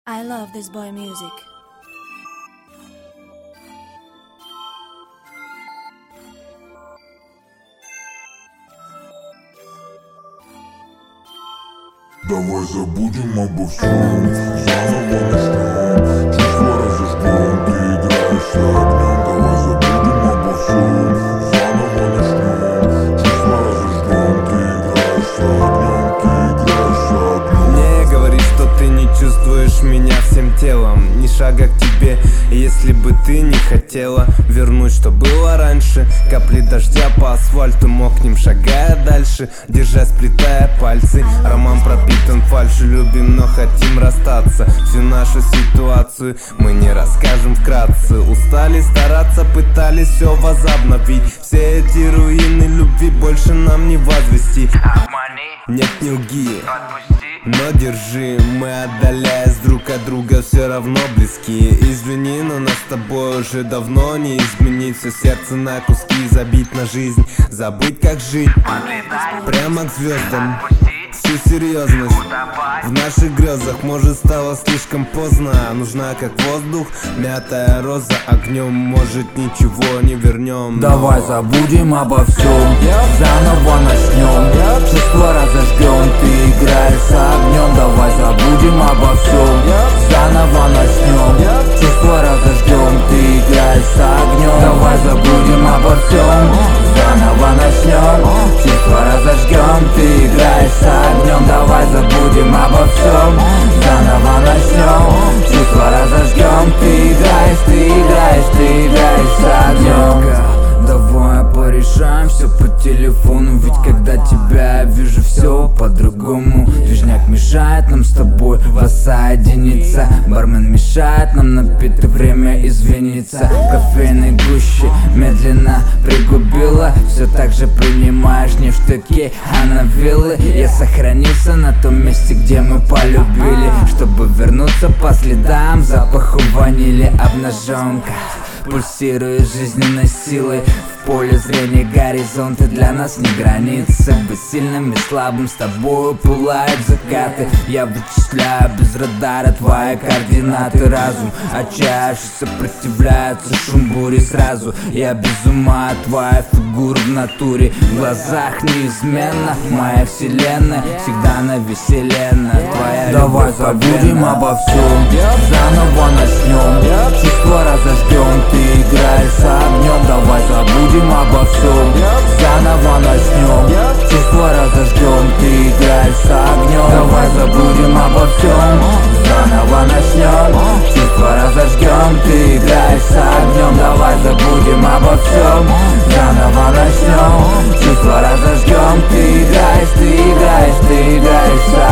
I love this boy music. Давай забудем обо всем, заново начнем. Чувства разожгем, ты играешь с огнем. Давай забудем обо всем, заново начнем. Чувства разожгем, ты играешь с огнем, ты играешь с огнем. Не говори, что ты не чувствуешь меня всем телом. Ни шага к тебе, если бы ты не хотела вернуть, что было раньше. Капли дождя по асфальту, мокнем, шагая дальше, держа, сплетая пальцы. Роман пропитан фальшью, любим, но хотим расстаться. Всю нашу ситуацию мы не расскажем вкратце. Устали стараться, пытались все возобновить. Все эти руины любви больше нам не возвести. Нет, не лги, но держи, мы, отдаляясь друг от друга, все равно близки. Извини, но нас с тобой уже давно не изменить. Все сердце на куски забить на жизнь, забыть как жить. Прямо к звездам, всю серьезность в наших грезах. Может, стало слишком поздно, нужна как воздух мятая роза огнем. Может, ничего не вернем, но... Давай забудем обо всем, заново начнем. Чувства разожгем, ты играешь с огнем. Давай забудем обо всем, заново начнем. Чувства разожгем, ты играешь с огнем. Давай забудем обо всем, заново начнем. Чувства разожгем, ты играешь с огнем. Давай забудем обо всем, заново начнем. Чувства разожгем, ты играешь, ты играешь, ты играешь с огнем. Давай порешаем все по телефону, ведь когда тебя вижу, все по-другому. Движняк мешает нам с тобой воссоединиться. Бармен мешает нам напиться, время извиниться. В кофейной гуще медленно пригубила. Все так же принимаешь не в штыки, а на виллы. Я сохранился на том месте, где мы полюбили, чтобы вернуться по следам запаху ванили. Обнаженка пульсирует жизненной силой. В поле зрения горизонты для нас не границы. Быть сильным и слабым с тобою пылают закаты. Я вычисляю без радара твои координаты. Разум отчаявшись сопротивляется, шум бури сразу. Я без ума от твоей фигуры в натуре. В глазах неизменно моя вселенная всегда на веселенно. Твоя давай забудем обо всем, заново начнем. Чувства разожгем, ты играешь с огнем. Давай забудем обо всем, заново начнем. Чувства разожгем, ты играешь с огнем. Давай забудем обо всем, заново начнем. Чувства разожгем, ты играешь с огнем. Давай забудем обо всем, заново начнем. Чувства разожгем, ты играешь, ты играешь, ты играешь с огнем.